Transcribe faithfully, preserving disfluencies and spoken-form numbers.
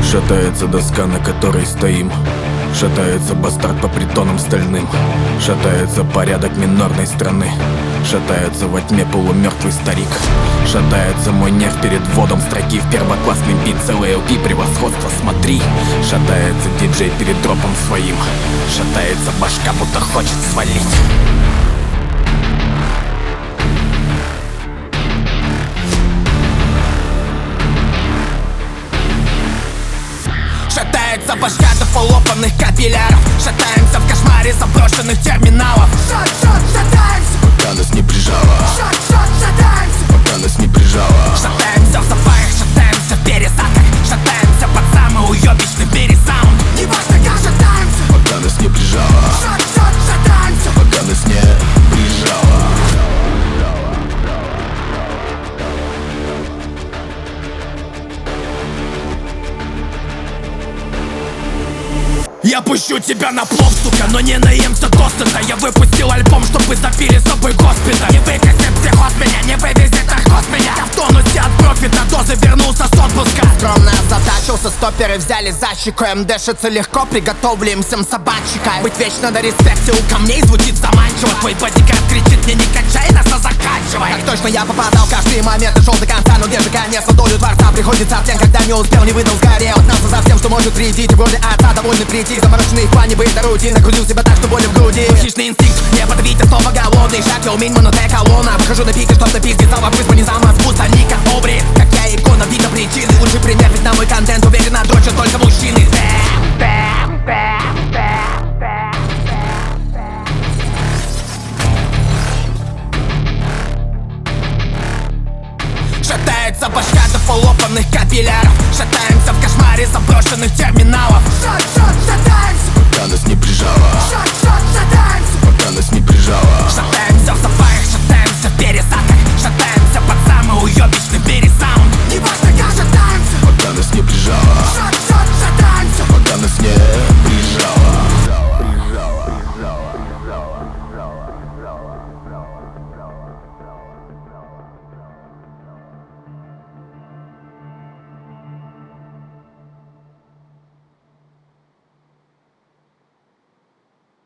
Шатается доска, на которой стоим. Шатается бастард по притонам стальным. Шатается порядок минорной страны. Шатается во тьме полумертвый старик. Шатается мой нерв перед вводом строки в первоклассный бит, целый эл пи, превосходство, смотри. Шатается диджей перед дропом своим. Шатается башка, будто хочет свалить. Шатается башка до полопанных капилляров. Шатаемся в кошмаре заброшенных терминалов. Шат, шат, шатаемся, пока нас не прижало. Шат, шат, шатаемся, пока нас не прижало. Шатаемся в запаях, шатаемся в пересадках. Шатаемся под самый уёбищный пересаунд. Неважно как шатаемся, пока нас не прижало. Шат, шат, шатаемся, пока нас не прижало. Я пущу тебя на плов, сука, но не наемся досыта. Я выпустил альбом, чтобы запили с собой госпиталь. Не выкосит психоз меня, не вывезет наркоз меня. Я в тонусе от профита, дозы вернулся с отпуска. Скромно затачился, стоперы взяли за щеку. Им дышится легко, приготовлю им всем собачика. Быть вечно на респекте у камней звучит заманчиво. Твой бодикард кричит мне: не качай нас, а заканчивай. Как точно я попадал в каждый момент и шел до конца. Но где же конец, на долю дворца приходится в день, когда не успел, не выдал, сгорел. Отнался за всем, что может вредить, вроде отца довольно прийти. Замороченный в плане быта рутин, накрутил себя так, что боль в груди. Хищный инстинкт, не подавить, а снова голодный. Шаг, я умень, монотек, колонна. Выхожу на пик, и чтоб напить, зал вопрос, не сам спуста, Ника Обри. Как я икона, видно причины. Лучший пример, ведь на мой контент уверенно дрочат только мужчины. Бэм, бэм, бэм, бэм, бэм, бэм. Шатается башка до полопанных капилляров. Шатаемся в кошмаре заброшенных терминалов. Шат, шат, шатаемся, пока нас не прижало.